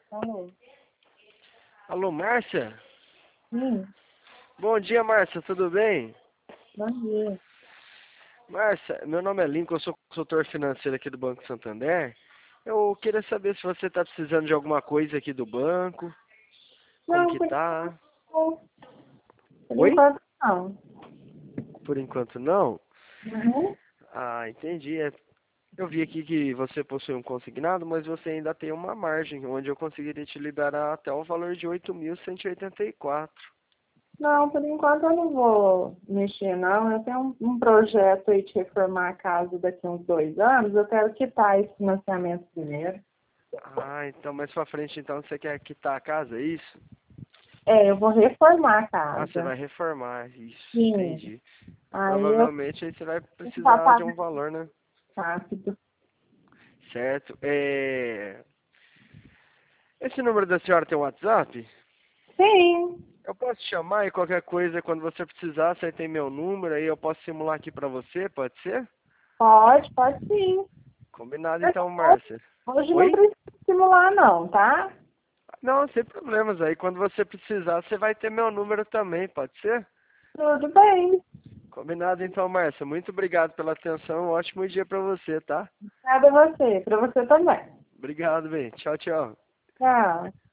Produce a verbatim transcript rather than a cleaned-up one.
Alô? Alô, Márcia? Sim, Bom dia, Márcia, tudo bem? bom dia. Márcia, meu nome é Lincoln, eu sou consultor financeiro aqui do Banco Santander. Eu queria saber se você está precisando de alguma coisa aqui do banco, como Não, que por tá? enquanto, por Oi? enquanto não. Por enquanto não? Uhum. Ah, entendi. É, eu vi aqui que você possui um consignado, mas você ainda tem uma margem, onde eu conseguiria te liberar até o valor de oito mil cento e oitenta e quatro. Não, por enquanto eu não vou mexer, não. Eu tenho um, um projeto aí de reformar a casa daqui a uns dois anos. Eu quero quitar esse financiamento primeiro. Ah, então mais pra frente então você quer quitar a casa, é isso? É, eu vou reformar a Ah, você casa. vai reformar, isso, Sim. entendi. Aí eu Provavelmente aí você vai vou precisar de pagar um valor, né? rápido. Certo. É... Esse número da senhora tem um WhatsApp? Sim, Eu posso te chamar e qualquer coisa, quando você precisar, você tem meu número, aí eu posso simular aqui pra você, pode ser? pode, pode sim. Combinado Eu então, não- Márcia. Hoje não Oi? precisa simular, não, tá? Não, sem problemas. Aí quando você precisar, você vai ter meu número também, pode ser? Tudo bem. Combinado então, Márcia. Muito obrigado pela atenção. Um ótimo dia pra você, tá? Obrigada a você, para você também. Obrigado, bem. Tchau, tchau. Tchau.